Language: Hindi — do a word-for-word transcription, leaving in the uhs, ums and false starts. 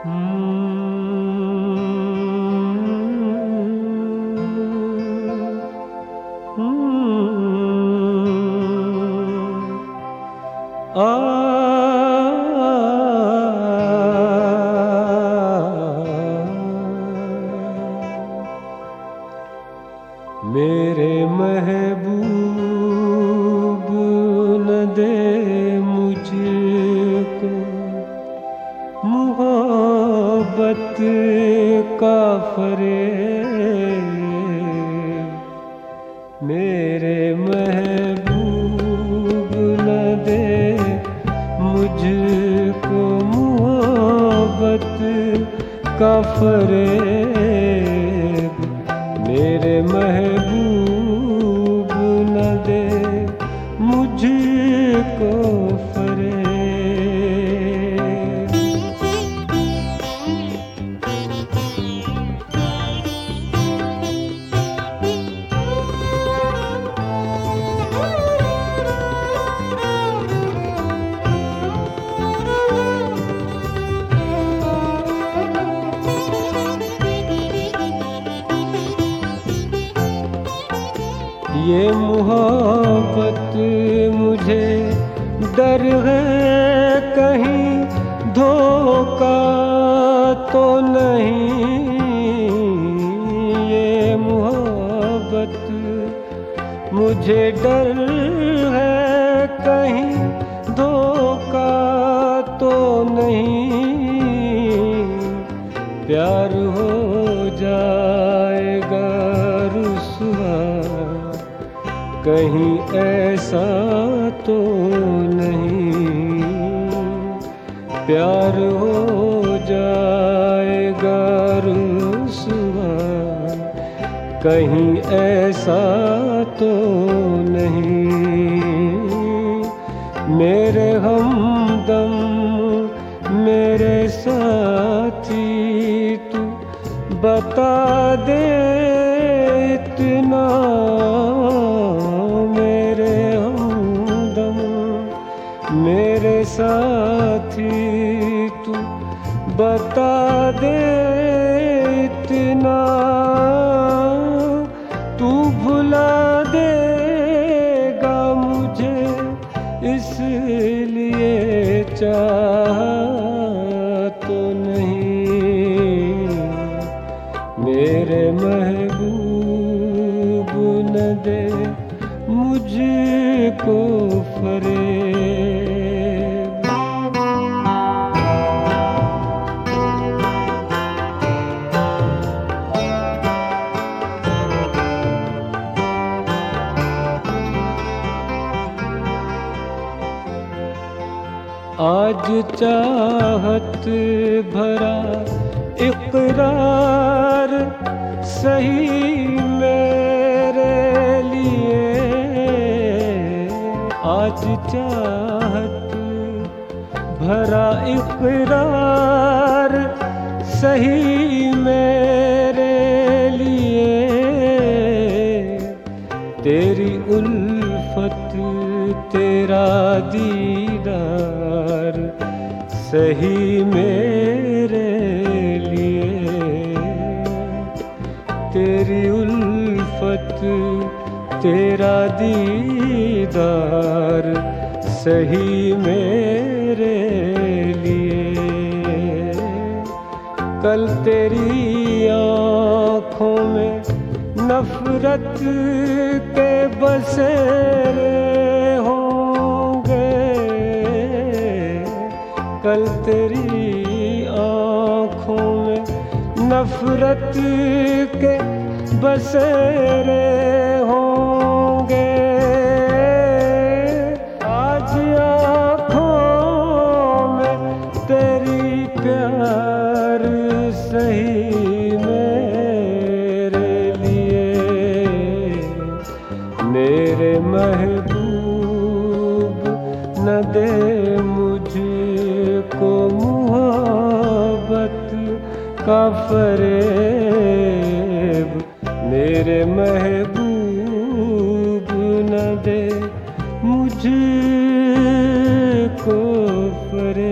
मेरे महबूब न दे मुझको मोहब्बत का फरेब। मेरे महबूब न दे मुझको मोहब्बत का फरेब। मेरे महबूब न दे मुझको फरेब। ये मोहब्बत मुझे डर है कहीं धोखा तो नहीं। ये मोहब्बत मुझे डर है कहीं धोखा तो नहीं। प्यार हो जाएगा रुसवा कहीं ऐसा तो नहीं। प्यार हो जाएगा रुसवा कहीं ऐसा तो नहीं। मेरे हमदम मेरे साथी तू बता दे इतना। मेरे हमदम मेरे साथी तू बता दे इतना। तू भुला देगा मुझे इसलिए चाहा तो नहीं। मेरे महबूब न दे मुझको फरेब। आज चाहत भरा इकरार सही मेरे लिए। आज चाहत भरा इकरार सही मेरे लिए। तेरी उल्फत तेरा दीदार सही मेरे लिए। तेरी उल्फत तेरा दीदार सही मेरे लिए। कल तेरी आँखों में नफरत के बसेरे होंगे। कल तेरी आँखों में नफरत के बसेरे होंगे। आज आँखों में तेरी प्यार सही मेरे लिए। मेरे महबूब न दे मुझको मोहब्बत का फरेब। मेरे महबूब न दे मुझको फरेब।